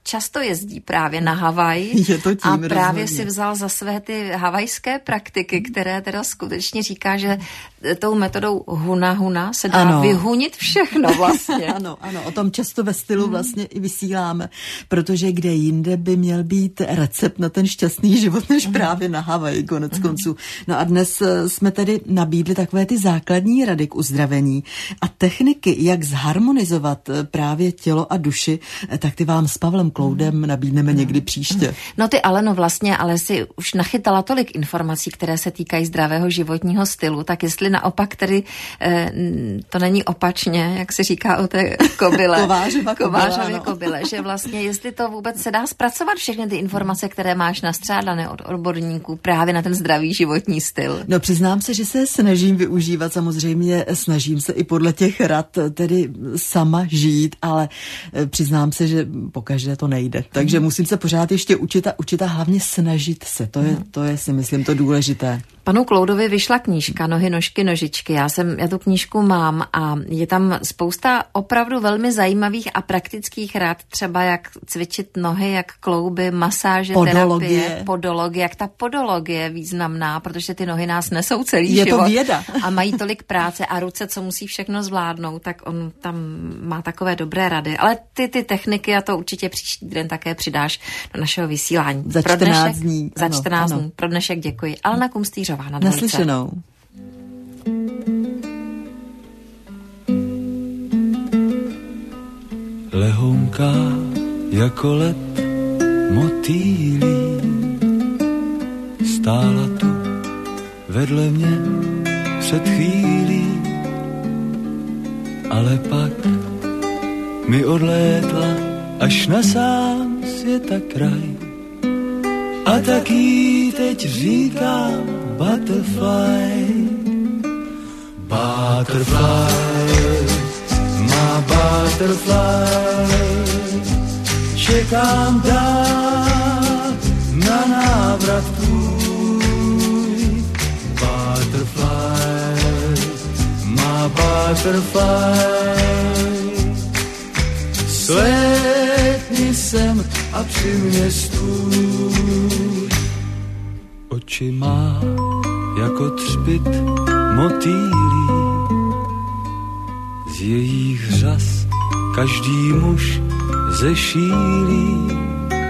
Speaker 1: často jezdí právě na Havaj.
Speaker 7: Je to tím,
Speaker 1: a právě
Speaker 7: rozhodně.
Speaker 1: si vzal za své ty havajské praktiky, které teda skutečně říká, že tou metodou huna huna se dá
Speaker 7: Ano.
Speaker 1: vyhunit všechno vlastně.
Speaker 7: Ano, ano, o tom často ve stylu vlastně i vysíláme, protože kde jinde by měl být recept na ten šťastný život, než právě na Havaji, konec konců. No a dnes eh, jsme tedy nabídli takové ty základní rady k uzdravení a techniky, jak zharmonizovat eh, právě tělo a duši, eh, tak ty vám s Pavlem Kloudem nabídneme někdy příště.
Speaker 1: No ty Aleno vlastně, ale si už nachytala tolik informací, které se týkají zdravého životního stylu, tak jestli naopak tedy eh, to není opačně, jak se říká o té kobyle.
Speaker 7: Kovářova kobyle,
Speaker 1: Kovářově
Speaker 7: ano.
Speaker 1: kobyle, že vlastně jestli to vůbec se dá zpracovat všechny ty informace, které máš nastřádané od odborníků právě na ten zdravý životní styl.
Speaker 7: No přiznám se, že se snažím využívat, samozřejmě snažím se i podle těch rad tedy sama žít, ale eh, přiznám se, že pokaždé to nejde. Takže musím se pořád ještě učit a učit a hlavně snažit se. To je, to je si myslím to důležité.
Speaker 1: Panu Kloudovi vyšla knížka Nohy, nožky, nožičky. Já jsem, já tu knížku mám a je tam spousta opravdu velmi zajímavých a praktických rad, třeba jak cvičit nohy, jak klouby, masáže,
Speaker 7: Podologie.
Speaker 1: terapie, podologie, jak ta podologie je významná, protože ty nohy nás nesou celý
Speaker 7: Je to
Speaker 1: život.
Speaker 7: věda.
Speaker 1: A mají tolik práce a ruce, co musí všechno zvládnout, tak on tam má takové dobré rady. Ale ty, ty techniky a to určitě příští den také přidáš do našeho vysílání.
Speaker 7: Za
Speaker 1: Pro
Speaker 7: čtrnáct
Speaker 1: dnešek,
Speaker 7: dní,
Speaker 1: Za
Speaker 7: ano,
Speaker 1: čtrnáct
Speaker 7: ano.
Speaker 1: dní. Pro dnešek děkuji. Alena Kumstýřová na dvorce.
Speaker 7: Naslyšenou.
Speaker 4: Lehounká jako let motýlí, stála tu vedle mě před chvílí, ale pak mi odlétla až na sám světa kraj. A tak jí teď říkám butterfly, butterfly, má butterfly, čekám dál na návrat tvůj. Butterfly, má butterfly, slétni sem a při mě stůj. Oči má jako třpyt motýlí, z jejich řas každý muž zešílí.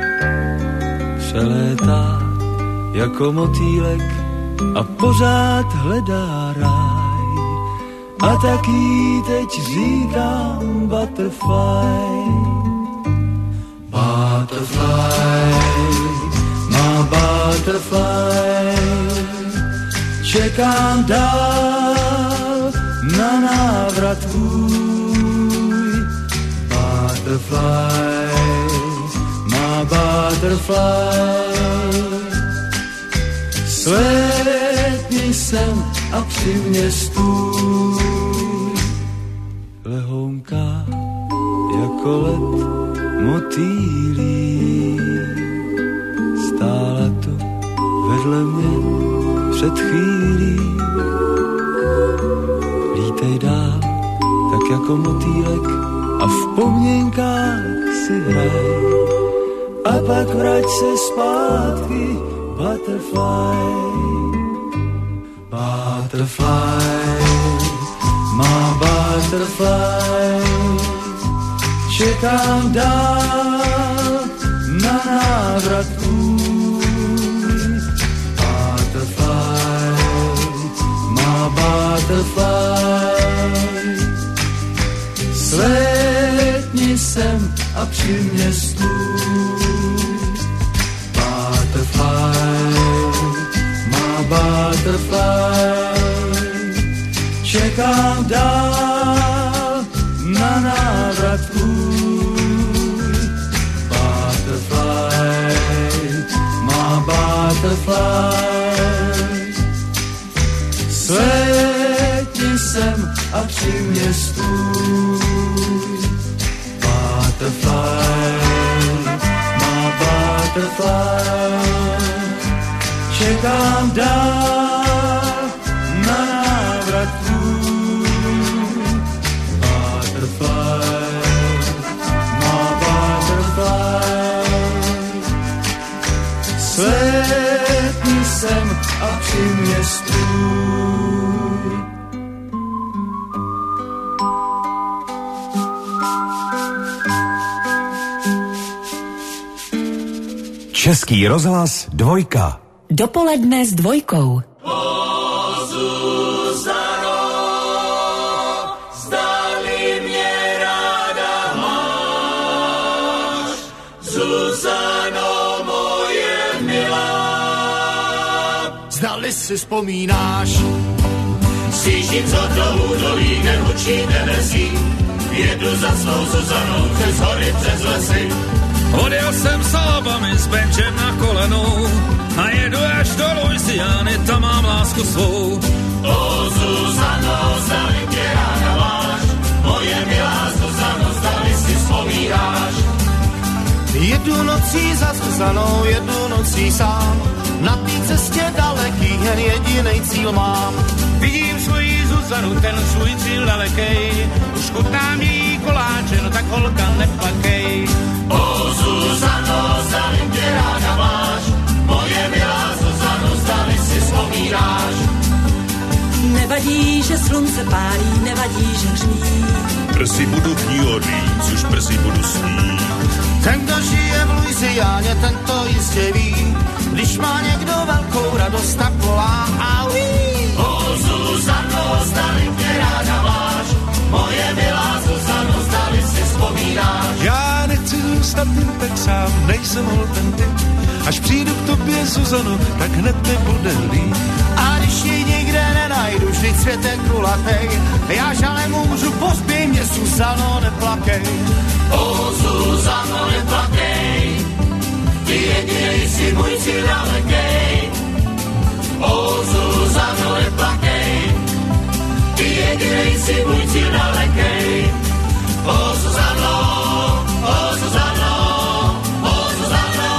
Speaker 4: Přelétá jako motýlek a pořád hledá ráj. A tak jí teď říkám butterfly, butterfly, má butterfly, čekám dál na návrat tvůj. Butterfly, má butterfly, slétni sem a při mě stůj. Lehounká jako let motýlí, stála tu vedle mě před chvílí. Lítej dál, tak jako motýlek a v pomněnkách si hraj. A pak vrať se zpátky, butterfly, butterfly, má butterfly, čekám dál na návrat tvůj. Butterfly, má butterfly, slétni sem a při mě stůj. Butterfly, má butterfly, čekám dál na návrat tvůj. Butterfly, má butterfly, slétni sem a při mě stůj. Butterfly, má butterfly, čekám dál na návrat tvůj. Butterfly, má butterfly,
Speaker 16: při mě stůj.
Speaker 2: Český rozhlas dvojka.
Speaker 3: Dopoledne s dvojkou.
Speaker 16: Zdali si vzpomínáš, sjíždím z hotelu do Lígen, očí nevesí, jedu za svou Zuzanou přes hory, přes lesy.
Speaker 11: Odjel jsem s Alabami s Benchem na kolenou a jedu až do Louisiany, tam mám lásku svou.
Speaker 16: O Zuzano, zdali mě ráda máš, moje milá Zuzano, zdali si vzpomínáš. Jedu nocí za Zuzanou, jedu nocí sám, na té cestě daleký jen jedinej cíl mám.
Speaker 11: Vidím svoji Zuzanu, ten svůj cíl dalekej, už chutnám její koláče, no tak holka neplakej.
Speaker 16: O Zuzano, zdali mě ráda máš, moje milá Zuzano, zdali si vzpomínáš.
Speaker 21: Nevadí, že slunce pálí, nevadí, že hřmí.
Speaker 16: Brzy budu v New Orleans, už brzy budu snít. Ten, kdo žije v Louisianě, ten to jistě ví. Když má někdo velkou radost, tak volá aui. O Zuzano, zdali mě ráda máš, moje milá Zuzano, zdali si vzpomínáš.
Speaker 11: Já nechci zůstat jen tak sám, nejsem hol ten typ. Až přijdu k tobě, Zuzano, tak hned mi bude líp.
Speaker 16: A když ji nikde nenajdu, vždyť svět je kulatej, já žalem umřu, pozběj mě, Zuzano, neplakej. O Zuzano, neplakej, ty jedinej si můj cíl dalekej. O Zuzano, neplakej, ty jedinej si můj cíl dalekej. O Zuzano, o Zuzano, o Zuzano.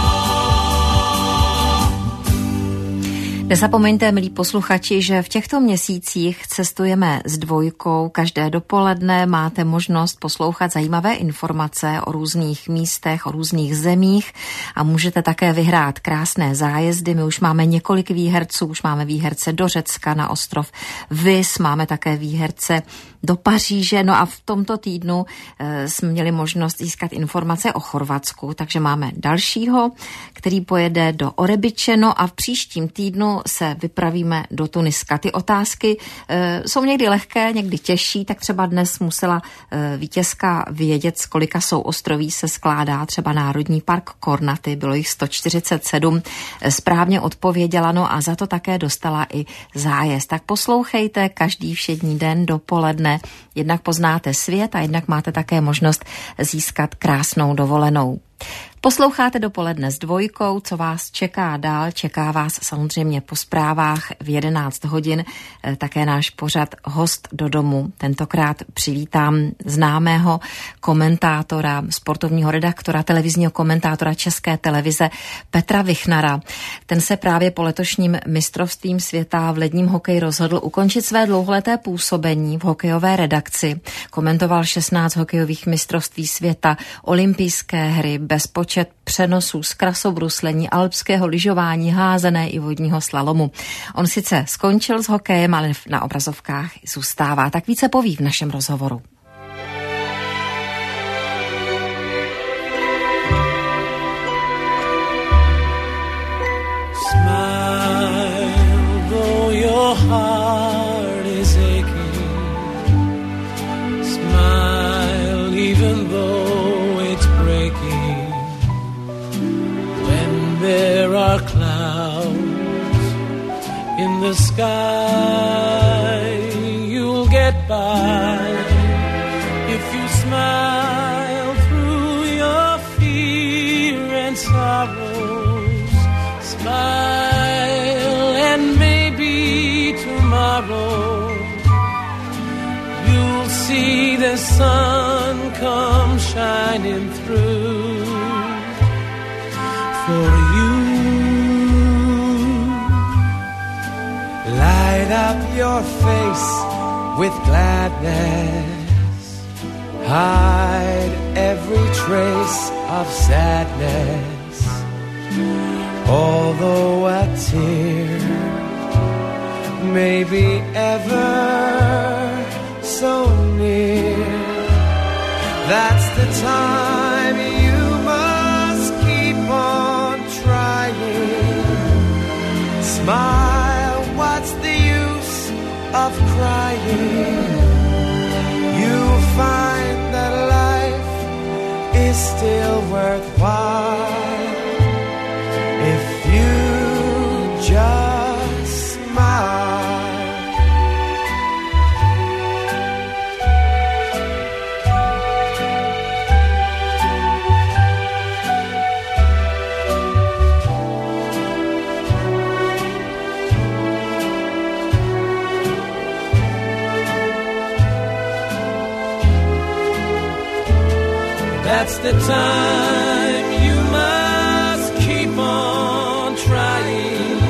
Speaker 1: Nezapomeňte, milí posluchači, že v těchto měsících cestujeme s dvojkou. Každé dopoledne máte možnost poslouchat zajímavé informace o různých místech, o různých zemích a můžete také vyhrát krásné zájezdy. My už máme několik výherců, už máme výherce do Řecka na ostrov Vis, máme také výherce do Paříže. No a v tomto týdnu e, jsme měli možnost získat informace o Chorvatsku, takže máme dalšího, který pojede do Orebiče. No a v příštím týdnu se vypravíme do Tuniska. Ty otázky e, jsou někdy lehké, někdy těžší, tak třeba dnes musela e, vítězka vědět, z kolika jsou ostroví se skládá třeba Národní park Kornaty, bylo jich sto čtyřicet sedm, e, správně odpověděla, no a za to také dostala i zájezd. Tak poslouchejte každý všední den dopoledne, jednak poznáte svět a jednak máte také možnost získat krásnou dovolenou. Posloucháte dopoledne s dvojkou, co vás čeká dál, čeká vás samozřejmě po zprávách v jedenáct hodin, také náš pořad Host do domu. Tentokrát přivítám známého komentátora, sportovního redaktora, televizního komentátora České televize Petra Vichnara. Ten se právě po letošním mistrovstvím světa v ledním hokeji rozhodl ukončit své dlouholeté působení v hokejové redakci. Komentoval šestnáct hokejových mistrovství světa, olympijské hry, bezpočet přenosů z krasobruslení, alpského lyžování, házené i vodního slalomu. On sice skončil s hokejem, ale na obrazovkách zůstává. Tak více poví v našem rozhovoru.
Speaker 16: Smile, though your heart is aching. Smile, even though it's breaking. When there are clouds in the sky, you'll get by if you smile through your fear and sorrows. Smile and maybe tomorrow you'll see the sun come shining through for you. Light up your face with gladness, hide every trace of sadness. Although a tear
Speaker 4: maybe ever so near. That's the time you must keep on trying. Smile, what's the use of crying? You'll find that life is still worthwhile if you just smile. That's the time you must keep on trying.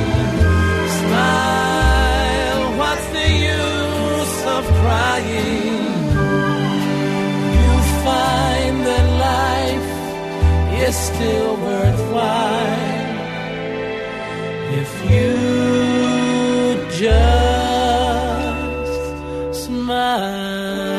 Speaker 4: Smile, what's the use of crying? You find that life is still worthwhile if you just smile.